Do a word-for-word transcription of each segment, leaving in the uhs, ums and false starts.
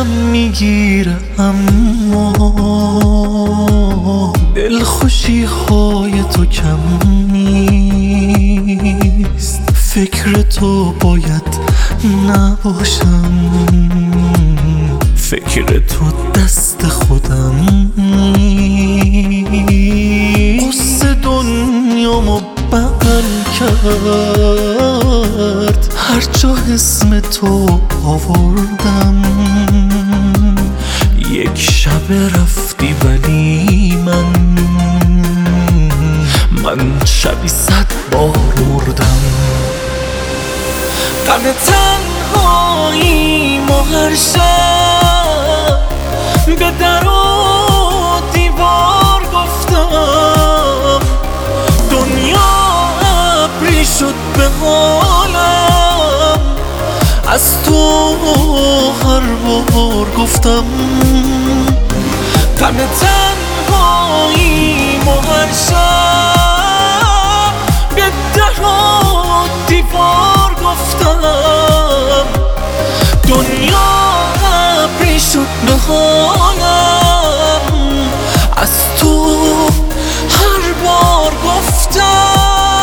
دلم میگیره اما دلخوشی های تو کم نیست. فکر تو باید نباشم، فکر تو دست خودم نیست. قصه دنیامو بغل کرد هر جا اسم تو آوردم. یک شب رفتی ولی من من شبی صد بار مردم. غم تنهایی ما هر شب به در و دیوار گفتم. دنیا ابری شد به حالم، از تو هر بار گفتم. غم تنهایی ما هر شب به در و دیوار گفتم. دنیا ابری شد به حالم، از تو هر بار گفتم.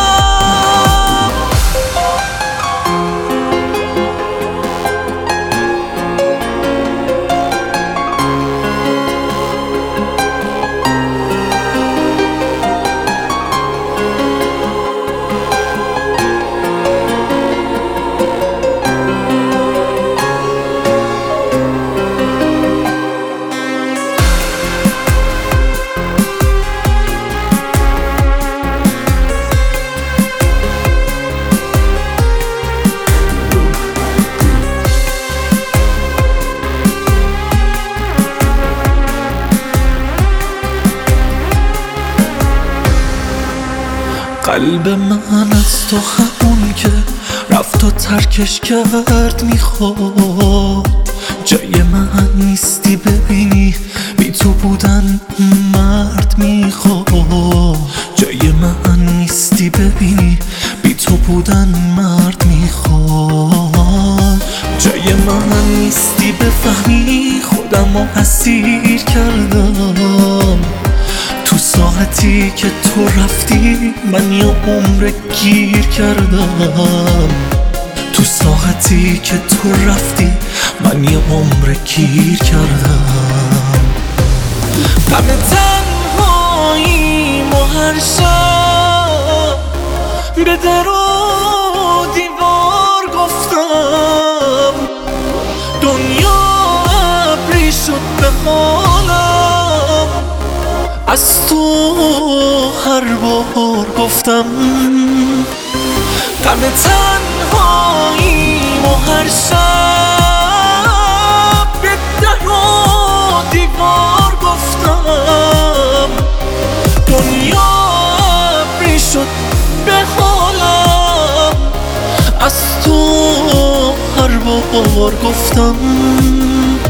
قلب من از تو همون که رفت و ترکش کرد میخواد. جای من نیستی ببینی، بی تو بودن مرد میخواد. جای من نیستی ببینی، بی تو بودن مرد میخواد. جای من نیستی بفهمی خودم رو اسیر کردم. تو ساعتی که تو رفتی من یه عمر گیر کردم. تو ساعتی که تو رفتی من یه عمر گیر کردم. غم تنهایی ما هر شب به در و دیوار گفتم. دنیا ابری شد به حالم، از تو هر بار گفتم. غم تنهایی ما هر شب به در و دیوار گفتم. دنیا ابری شد به حالم، از تو هر بار گفتم.